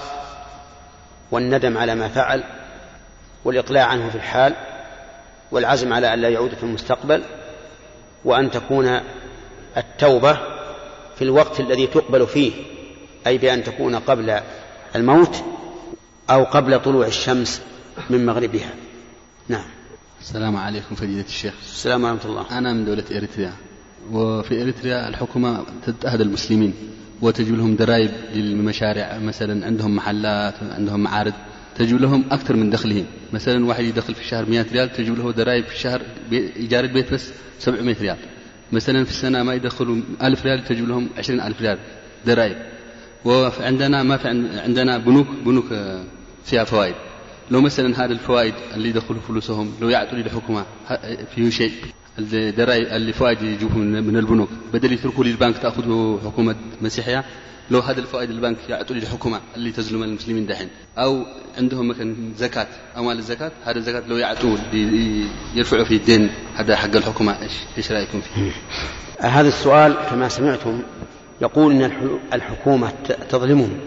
والندم على ما فعل والإقلاع عنه في الحال والعزم على أن لا يعود في المستقبل، وأن تكون التوبة في الوقت الذي تقبل فيه، أي بأن تكون قبل الموت أو قبل طلوع الشمس من مغربها. نعم. السلام عليكم فضيلة الشيخ. السلام ورحمة الله. أنا من دولة إريتريا، وفي إريتريا الحكومة تتأهد المسلمين وتجيب لهم ضرائب للمشاريع، مثلا عندهم محلات عندهم معارض تجيب لهم أكثر من دخلهم. مثلا واحد يدخل في الشهر مئة ريال تجيب له ضرائب في الشهر إيجار البيت بس سبعمائة ريال. مثلا في السنة ما يدخلوا ألف ريال تجيب لهم عشرين ألف ريال ضرائب. وعندنا ما في عندنا بنوك بنوك فيها فوائد. لو مثلا هذه الفوائد اللي يدخلوا فلوسهم لو يعطوا للحكومة فيه شيء، الضرائب اللي فوائد يجوهم من البنوك بدل يتركوا للبنك تأخذه حكومة مسيحية، لو هذا الفوائد البنك يعطوا للحكومة اللي تظلم المسلمين دحين. أو عندهم مثلا زكاة أموال الزكاة، هذا الزكاة لو يعطوا يرفعوا فيه الدين هذا حق الحكومة. إيش إيش رأيكم فيه؟ هذا السؤال كما سمعتم يقول إن الحكومة تظلمهم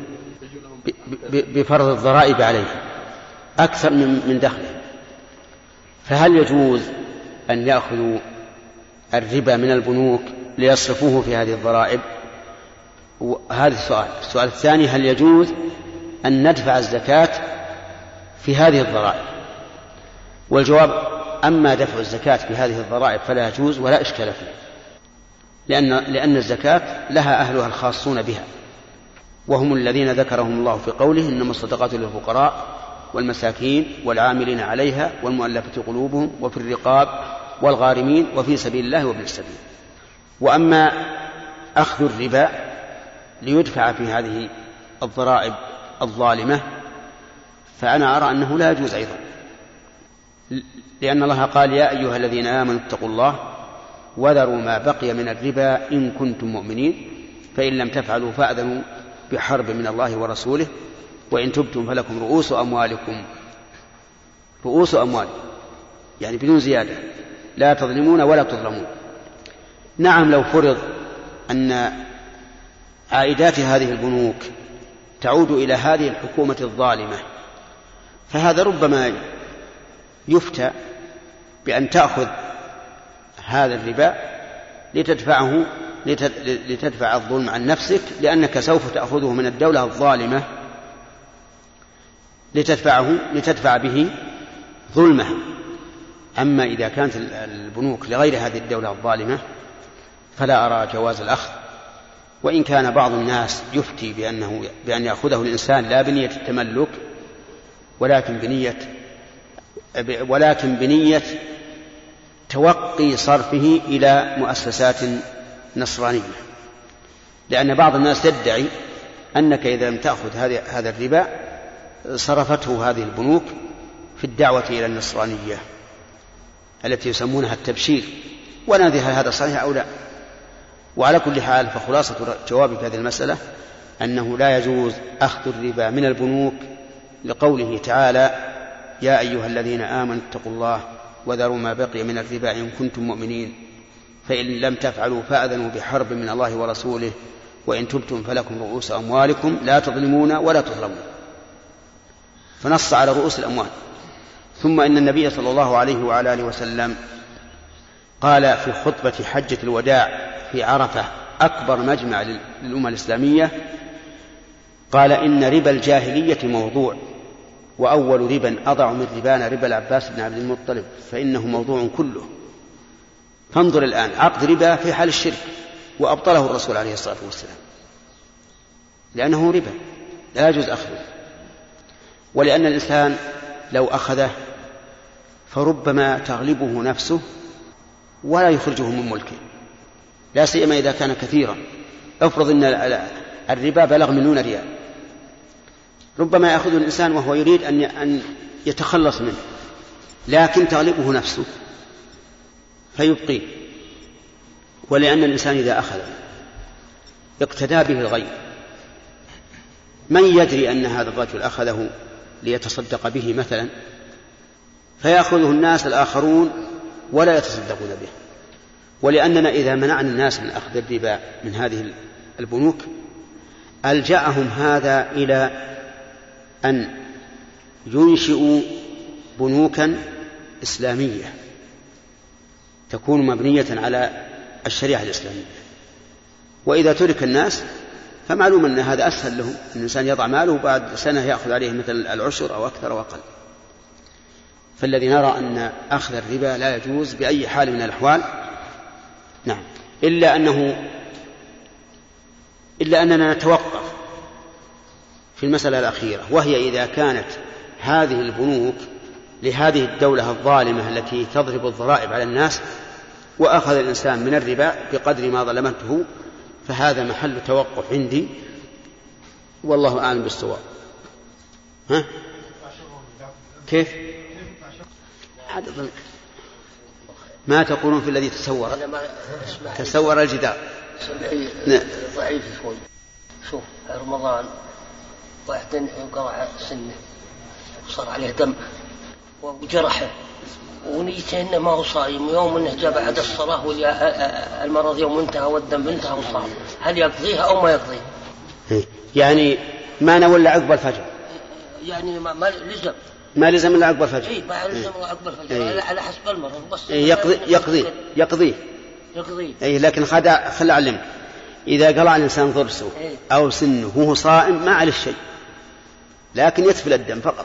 بفرض الضرائب عليه أكثر من دخله، فهل يجوز أن يأخذوا الربا من البنوك ليصرفوه في هذه الضرائب؟ هذا السؤال. السؤال الثاني: هل يجوز أن ندفع الزكاة في هذه الضرائب؟ والجواب: أما دفع الزكاة في هذه الضرائب فلا يجوز ولا إشكال فيه، لأن, لأن الزكاة لها أهلها الخاصون بها، وهم الذين ذكرهم الله في قوله إنما الصدقات للفقراء والمساكين والعاملين عليها والمؤلفة قلوبهم وفي الرقاب والغارمين وفي سبيل الله وابن السبيل. وأما أخذ الربا ليدفع في هذه الضرائب الظالمة فأنا أرى أنه لا يجوز أيضا، لأن الله قال يا أيها الذين آمنوا اتقوا الله وذروا ما بقي من الربا إن كنتم مؤمنين فإن لم تفعلوا فأذنوا بحرب من الله ورسوله وإن تبتم فلكم رؤوس أموالكم رؤوس أموالكم يعني بدون زيادة لا تظلمون ولا تظلمون. نعم، لو فرض أن عائدات هذه البنوك تعود إلى هذه الحكومة الظالمة فهذا ربما يفتى بأن تأخذ هذا الربا لتدفعه لتدفع الظلم عن نفسك، لأنك سوف تأخذه من الدولة الظالمة لتدفعه لتدفع به ظلمها. أما إذا كانت البنوك لغير هذه الدولة الظالمة فلا أرى جواز الأخذ، وإن كان بعض الناس يفتي بأنه بأن يأخذه الإنسان لا بنية التملك ولكن بنية ولكن بنية توقي صرفه إلى مؤسسات نصرانية، لأن بعض الناس يدعي أنك إذا لم تأخذ هذا الربا صرفته هذه البنوك في الدعوة إلى النصرانية التي يسمونها التبشير، ولا ندري هل هذا صحيح أو لا. وعلى كل حال فخلاصة جوابي في هذه المسألة أنه لا يجوز أخذ الربا من البنوك لقوله تعالى يا أيها الذين آمنوا اتقوا الله وذروا ما بقي من الربا إن كنتم مؤمنين فإن لم تفعلوا فأذنوا بحرب من الله ورسوله وإن تبتم فلكم رؤوس أموالكم لا تظلمون ولا تظلمون، فنص على رؤوس الأموال. ثم إن النبي صلى الله عليه وعلى آله وسلم قال في خطبة حجة الوداع في عرفة أكبر مجمع للأمة الإسلامية قال إن ربا الجاهلية موضوع وأول ربا أضع من ربانا ربا العباس بن عبد المطلب فإنه موضوع كله. فانظر الآن عقد ربا في حال الشرك وأبطله الرسول عليه الصلاة والسلام لأنه ربا لا يجوز أخذه، ولأن الإنسان لو أخذه فربما تغلبه نفسه ولا يخرجه من ملكه، لا سيما إذا كان كثيرا. افرض أن الربا بلغ مليون ريال، ربما يأخذ الإنسان وهو يريد أن يتخلص منه لكن تغلبه نفسه فيبقيه. ولأن الإنسان إذا أخذ اقتدى به الغير من يدري أن هذا الرجل أخذه ليتصدق به مثلا، فيأخذه الناس الآخرون ولا يتصدقون به. ولأننا إذا منعنا الناس من أخذ الربا من هذه البنوك ألجأهم هذا إلى أن ينشئوا بنوكا إسلامية تكون مبنية على الشريعة الإسلامية. وإذا ترك الناس فمعلوم أن هذا أسهل لهم، أن الإنسان يضع ماله وبعد سنة يأخذ عليه مثل العشر أو أكثر أو أقل. فالذي نرى أن أخذ الربا لا يجوز بأي حال من الأحوال. نعم، إلا أنه إلا أننا نتوقف في المسألة الأخيرة، وهي إذا كانت هذه البنوك لهذه الدولة الظالمة التي تضرب الضرائب على الناس وأخذ الإنسان من الربا بقدر ما ظلمته، فهذا محل توقف عندي، والله أعلم بالصواب. ها؟ كيف؟ ما تقولون في الذي تسور تسور الجدار؟ ضعيف شوي. شوف رمضان واحد انقطع سنه وصار عليه دم وجرحه ونيته انه ما هو صايم، يوم انه جاء بعد الصلاه والمرض يوم انتهى والدم انتهى وصام، هل يقضيها او ما يقضيها؟ يعني ما نولى عقب الفجر، يعني ما, ما لزم ما لزم الا عقب الفجر. اي ما لزم الا عقب الفجر. إيه؟ على حسب المرض بس. إيه يقضي يقضي يقضي يقضي. اي لكن خدع خل اعلمك، اذا قلع الانسان ضرسه إيه؟ او سنه وهو صائم ما عليه شيء، لكن يسفل الدم فقط.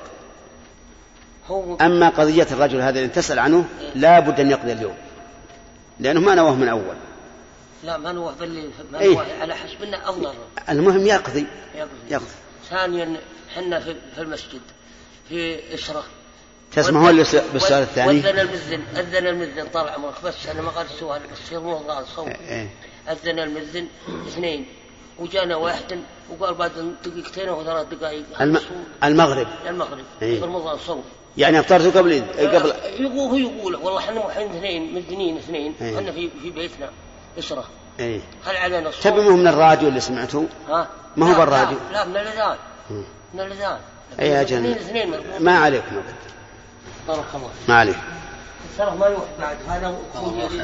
أما قضية الرجل هذا اللي تسأل عنه لا بد أن يقضي اليوم، لأنه ما نواه من أول. لا ما نواه بالليل، ما إيه؟ نواه على حسب أنه أفضل. المهم يقضي يقضي, يقضي. ثانيا حنا في المسجد في إسرة تسمعون بالسؤال الثاني؟ أذن المذن أذن المذن طال عمرك، بس أنا ما قال السؤال بس يرموه الله الصوت. إيه؟ أذن المذن اثنين وجانا واحد وقال بعد دقيقتين أو ثلاث دقائق الم... المغرب المغرب إيه؟ في رمضان صوم. يعني افطرتوا قبل قبل يقول هو يقول والله احنا محين اثنين مدنيين اثنين احنا ايه؟ في في بيتنا اسره. ايه؟ هل علينا الصوم؟ تبي من الراديو اللي سمعته؟ ها؟ ما هو بالراديو؟ لا, لا من الاذان. من الاذان. اي يا جنة ما عليكم ابد. بارك الله. ما عليك. الصراحه ما يوحد بعد هذا اخوي يريد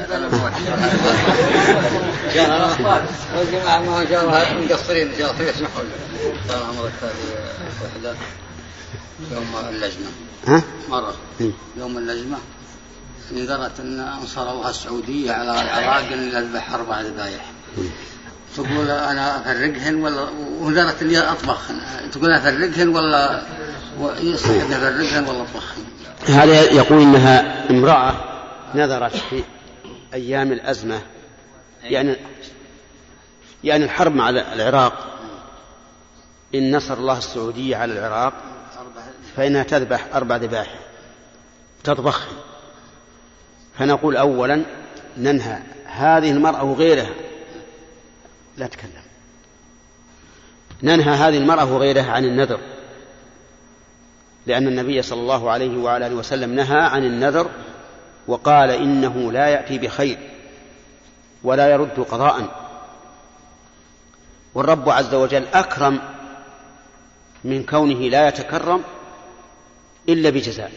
والجماعه ما شاء الله مقصرين ان شاء الله يسمحوا لنا. طال عمرك هذه وحده يوم اللجنة ها؟ مرة يوم اللجنة نذرت أن أنصروها السعودية على العراق أن يذبح أربع ذبايح، تقول أنا أفرقهن ولا ونذرت أني أطبخهن، تقول أفرقهن ولا يصح أن أفرقهن ولا أطبخهن. هذا يقول إنها امرأة نذرت في أيام الأزمة، يعني يعني الحرب مع العراق، إن نصر الله السعودية على العراق فإنها تذبح أربع ذبائح تطبخها. فنقول أولا ننهى هذه المرأة وغيرها، لا تكلم، ننهى هذه المرأة وغيرها عن النذر، لأن النبي صلى الله عليه وعلى آله وسلم نهى عن النذر وقال إنه لا يأتي بخير ولا يرد قضاء. والرب عز وجل أكرم من كونه لا يتكرم إلا بجزاء.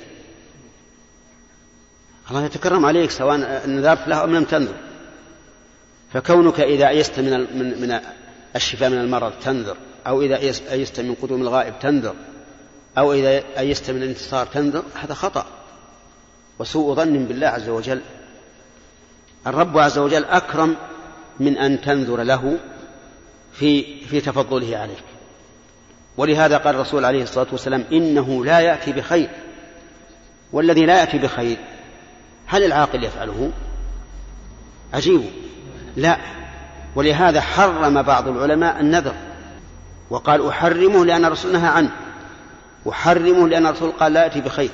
الله يتكرم عليك سواء نذرت له أم لم تنذر، فكونك إذا أيست من من الشفاء من المرض تنذر، أو إذا أيست من قدوم الغائب تنذر، أو إذا أيست من الانتصار تنذر، هذا خطأ وسوء ظن بالله عز وجل. الرب عز وجل أكرم من أن تنذر له في في تفضله عليك. ولهذا قال الرسول عليه الصلاة والسلام إنه لا يأتي بخير، والذي لا يأتي بخير هل العاقل يفعله؟ عجيب، لا. ولهذا حرم بعض العلماء النذر وقال أحرمه لأن الرسول نهى عنه، أحرمه لأن الرسول قال لا يأتي بخير.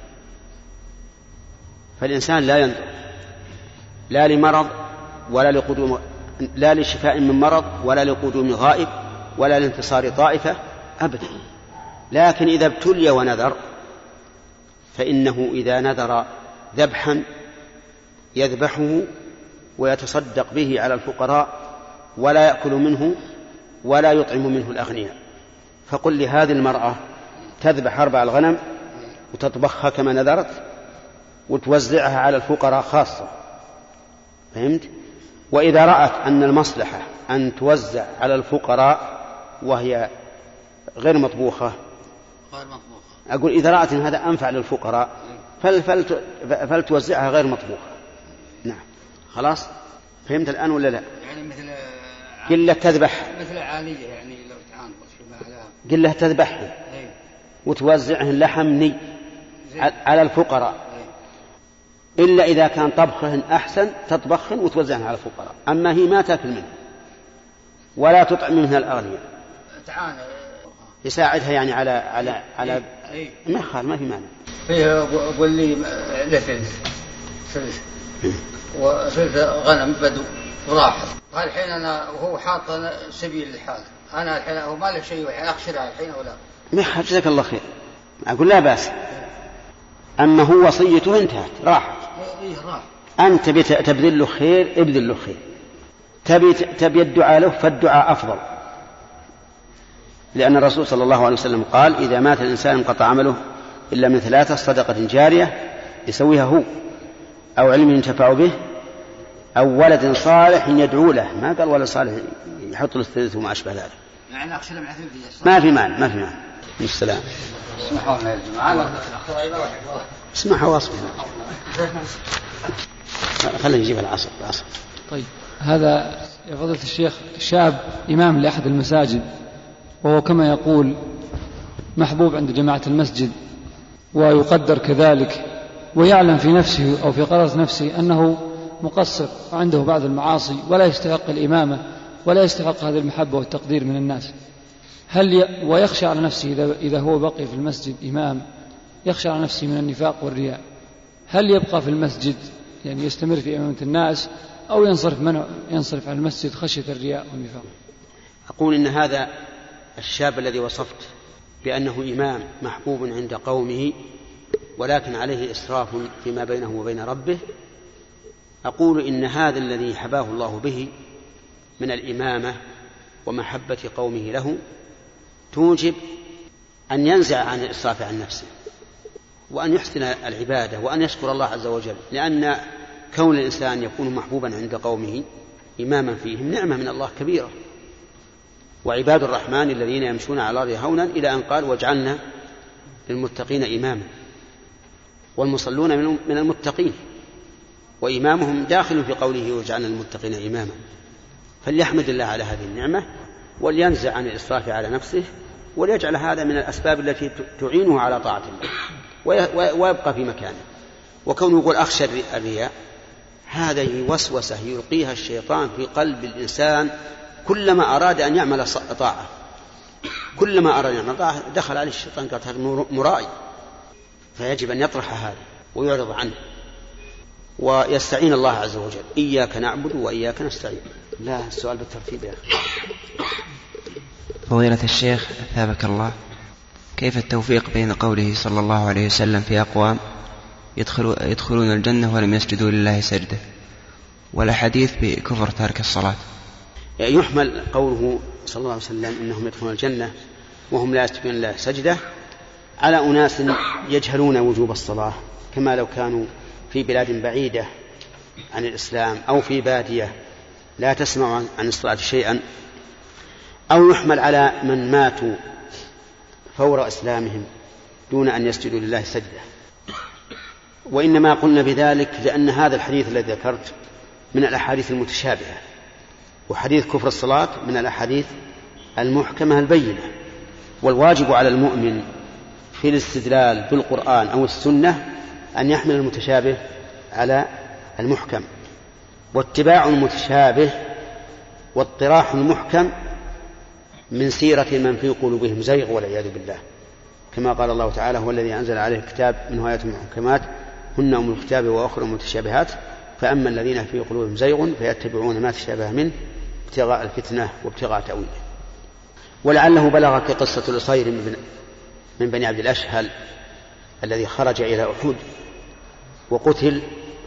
فالإنسان لا ينذر لا لمرض ولا لقدوم، لا لشفاء من مرض ولا لقدوم غائب ولا لانتصار طائفة أبدا. لكن إذا ابتلي ونذر فإنه إذا نذر ذبحا يذبحه ويتصدق به على الفقراء ولا يأكل منه ولا يطعم منه الأغنياء، فقل لهذه المرأة تذبح أربع الغنم وتطبخها كما نذرت وتوزعها على الفقراء خاصة، فهمت؟ وإذا رأت أن المصلحة أن توزع على الفقراء وهي غير مطبوخة، أقول إذا رأت أن هذا أنفع للفقراء فلتوزعها غير مطبوخة. نعم خلاص فهمت الآن ولا لا؟ يعني مثل قل تذبح مثل عالية، يعني لو تعانق قل له تذبحه وتوزعه اللحم ني على الفقراء، إلا إذا كان طبخهن أحسن تطبخهن وتوزعهن على الفقراء، أما هي ما تأكل منه ولا تطعم منها الأغنياء، يساعدها يعني على على على ما خال ما في مانع. فيها أقول لي لثلث ثلث وثلث غنم بدو وراح، الحين أنا وهو حاط سبيل الحال، أنا الحين هو ما له شيء أخشرها الحين ولا ما حفظك الله خير، أقول لا بأس، أما هو وصيته انتهت راحت. إيه راح. أنت تبذل له خير ابذل له خير، تبي تبي الدعاء له فالدعاء أفضل، لأن الرسول صلى الله عليه وسلم قال إذا مات الإنسان انقطع عمله إلا من ثلاثة: صدقة جارية يسويها هو، أو علم ينتفع به، أو ولد صالح يدعو له، ما قال ولد صالح يحط له الثلث وما أشبه ذلك. يعني ما في مال ما في مال. السلام. اسمحوا لنا يا جماعة. اسمحوا واصبروا. خلينا نجيب العصر العصر. طيب هذا يا فضيلة الشيخ شاب إمام لأحد المساجد، وهو كما يقول محبوب عند جماعة المسجد ويقدر كذلك، ويعلم في نفسه أو في قرارة نفسه أنه مقصر وعنده بعض المعاصي ولا يستحق الإمامة ولا يستحق هذه المحبة والتقدير من الناس، هل ي... ويخشى على نفسه إذا... إذا هو بقي في المسجد إمام يخشى على نفسه من النفاق والرياء، هل يبقى في المسجد يعني يستمر في إمامة الناس أو ينصرف منه ينصرف عن المسجد خشية الرياء والنفاق؟ أقول إن هذا الشاب الذي وصفت بأنه إمام محبوب عند قومه ولكن عليه إسراف فيما بينه وبين ربه، أقول إن هذا الذي حباه الله به من الإمامة ومحبة قومه له توجب أن ينزع عن الإسراف عن نفسه وأن يحسن العبادة وأن يشكر الله عز وجل، لأن كون الإنسان يكون محبوبا عند قومه إماما فيهم نعمة من الله كبيرة. وعباد الرحمن الذين يمشون على الأرض هونا إلى أن قال واجعلنا للمتقين إماما، والمصلون من المتقين وإمامهم داخل في قوله واجعلنا للمتقين إماما. فليحمد الله على هذه النعمة ولينزع عن الإسراف على نفسه وليجعل هذا من الأسباب التي تعينه على طاعة الله ويبقى في مكانه. وكونه يقول أخشى الرياء هذه وسوسة يلقيها الشيطان في قلب الإنسان كلما أراد أن يعمل طاعة، كلما أراد أن يعمل طاعة دخل عليه الشيطان قال هذا مرائي، فيجب أن يطرح هذا ويعرض عنه ويستعين الله عز وجل. إياك نعبد وإياك نستعين. لا السؤال بالترتيب يا أخي. فضيلة الشيخ أثابك الله، كيف التوفيق بين قوله صلى الله عليه وسلم في أقوام يدخلون الجنة ولم يسجدوا لله سجدة، والحديث بكفر تارك الصلاة؟ يحمل قوله صلى الله عليه وسلم إنهم يدخلون الجنة وهم لا يسجدون لله سجدة على أناس يجهلون وجوب الصلاة، كما لو كانوا في بلاد بعيدة عن الإسلام أو في بادية لا تسمع عن الصلاة شيئا، أو يحمل على من ماتوا فور إسلامهم دون أن يسجدوا لله سجدة. وإنما قلنا بذلك لأن هذا الحديث الذي ذكرت من الأحاديث المتشابهة، وحديث كفر الصلاة من الأحاديث المحكمة البينة، والواجب على المؤمن في الاستدلال بالقرآن أو السنة أن يحمل المتشابه على المحكم، واتباع المتشابه واطراح المحكم من سيرة من في قلوبهم زيغ والعياذ بالله، كما قال الله تعالى هو الذي أنزل عليه الكتاب منه آيات محكمات هن أم الكتاب وأخرى متشابهات فأما الذين في قلوبهم زيغ فيتبعون ما تشابه منه ابتغاء الفتنة وابتغاء تأويله. ولعله بلغك قصة الأصير من بني عبد الأشهل الذي خرج إلى أحد وقتل،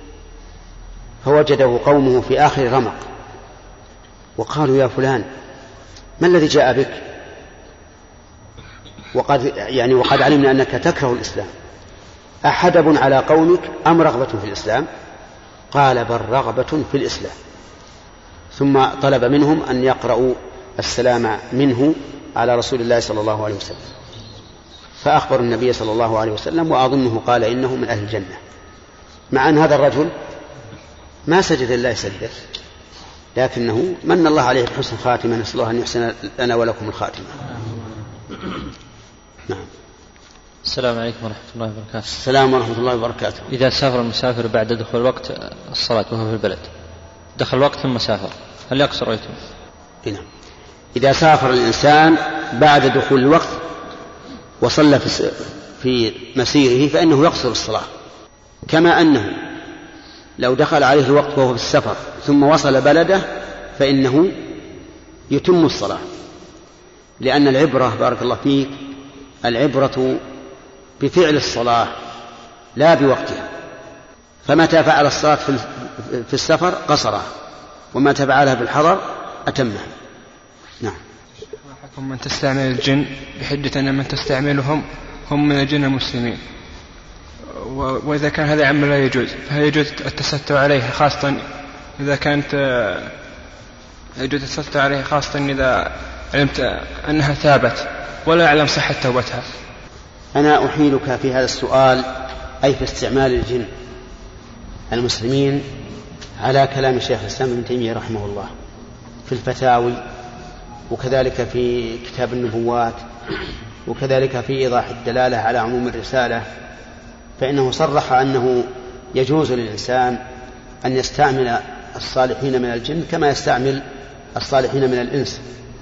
فوجده قومه في آخر رمق وقالوا يا فلان ما الذي جاء بك؟ وقد يعني وقد علمنا أنك تكره الإسلام، أحدب على قومك أم رغبة في الإسلام؟ قال بل رغبة في الإسلام. ثم طلب منهم أن يقرأوا السلام منه على رسول الله صلى الله عليه وسلم، فأخبر النبي صلى الله عليه وسلم، وأظنه قال إنه من أهل الجنة، مع أن هذا الرجل ما سجد لله سجدة، لكنه من الله عليه بحسن خاتمة، نسأل الله أن يحسن لنا ولكم الخاتمة. نعم. السلام عليكم ورحمة الله وبركاته. السلام ورحمة الله وبركاته. إذا سافر المسافر بعد دخول وقت الصلاة وهو في البلد، دخل الوقت ثم سافر، هل يقصر ويتم؟ نعم. إذا سافر الإنسان بعد دخول الوقت وصلى في مسيره فإنه يقصر الصلاة، كما أنه لو دخل عليه الوقت وهو في السفر ثم وصل بلده فإنه يتم الصلاة، لأن العبرة بارك الله فيك العبرة بفعل الصلاة لا بوقتها، فمتى فعل الصلاة في السفر قصرها، ومتى فعلها في الحضر أتمها. نعم. حكم من تستعمل الجن بحجة أن من تستعملهم هم من الجن المسلمين، وإذا كان هذا عمل لا يجوز، فهل يجوز التستر عليه خاصة إذا كانت يجوز التستر عليه خاصة إذا علمت أنها ثابت ولا أعلم صحة توبتها؟ أنا أحيلك في هذا السؤال، أي في استعمال الجن المسلمين، على كلام الشيخ الإسلام ابن تيمية رحمه الله في الفتاوي، وكذلك في كتاب النبوات، وكذلك في إيضاح الدلالة على عموم الرسالة، فإنه صرح أنه يجوز للإنسان أن يستعمل الصالحين من الجن كما يستعمل الصالحين من الإنس،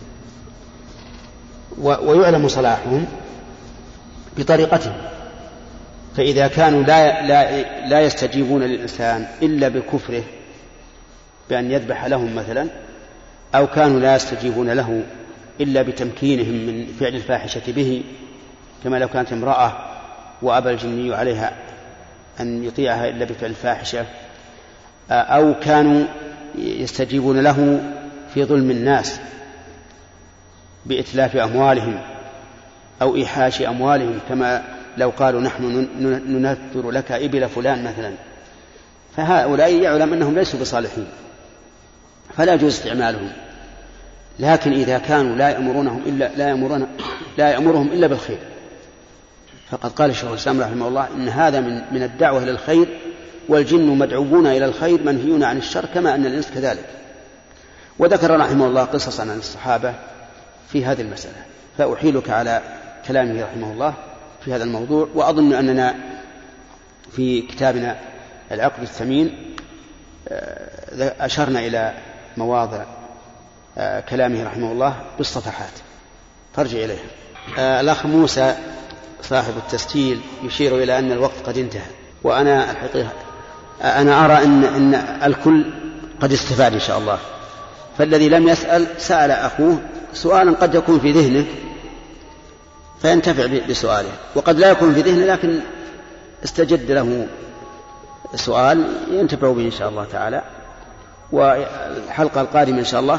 ويعلم صلاحهم بطريقتهم. فإذا كانوا لا, لا, لا يستجيبون للإنسان إلا بكفره بأن يذبح لهم مثلا، أو كانوا لا يستجيبون له إلا بتمكينهم من فعل الفاحشة به، كما لو كانت امرأة وأبى الجني عليها أن يطيعها إلا بفعل الفاحشة، أو كانوا يستجيبون له في ظلم الناس بإتلاف أموالهم أو إيحاش أموالهم، كما لو قالوا نحن ننثر لك إبل فلان مثلا، فهؤلاء يعلم أنهم ليسوا بصالحين فلا يجوز استعمالهم. لكن إذا كانوا لا يأمرونهم إلا لا يأمرون لا يأمرهم إلا بالخير، فقد قال الشيخ الإسلام رحمه الله إن هذا من من الدعوة للخير، والجن مدعوون إلى الخير منهيون عن الشر كما أن الإنس كذلك. وذكر رحمه الله قصصا عن الصحابة في هذه المسألة، فأحيلك على كلامه رحمه الله في هذا الموضوع. وأظن أننا في كتابنا العقد الثمين أشرنا إلى مواضع كلامه رحمه الله بالصفحات، ترجع إليها. الأخ موسى صاحب التسجيل يشير إلى أن الوقت قد انتهى، وأنا الحقيقة أنا أرى أن, أن الكل قد استفاد إن شاء الله، فالذي لم يسأل سأل أخوه سؤالا قد يكون في ذهنه فينتفع بسؤاله، وقد لا يكون في ذهنه لكن استجد له سؤال ينتفع به إن شاء الله تعالى. والحلقة القادمة إن شاء الله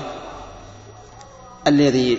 الذي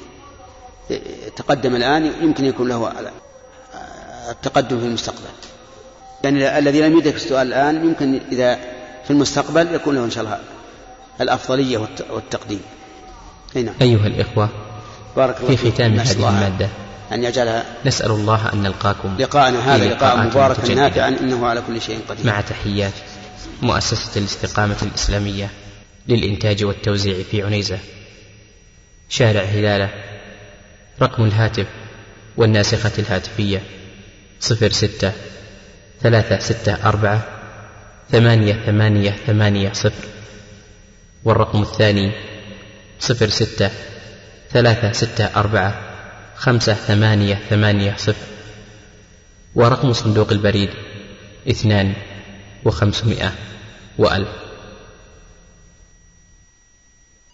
تقدم الآن يمكن يكون له التقدم في المستقبل، يعني الذي لم يدرك السؤال الآن يمكن إذا في المستقبل يكون له إن شاء الله الأفضلية والتقديم. هنا. أيها الإخوة، بارك الله في ختام هذه المادة أن يجعلها نسأل الله أن نلقاكم لقاءنا هذا لقاء مبارك نافعا إنه على كل شيء قدير. مع تحيات مؤسسة الاستقامة الإسلامية للإنتاج والتوزيع في عنيزة، شارع هلالة. رقم الهاتف والناسخة الهاتفية صفر ستة ثلاثة ستة أربعة ثمانية ثمانية ثمانية صفر، والرقم الثاني صفر ستة ثلاثة ستة أربعة خمسة ثمانية ثمانية صفر، ورقم صندوق البريد اثنان وخمسمائة وألف.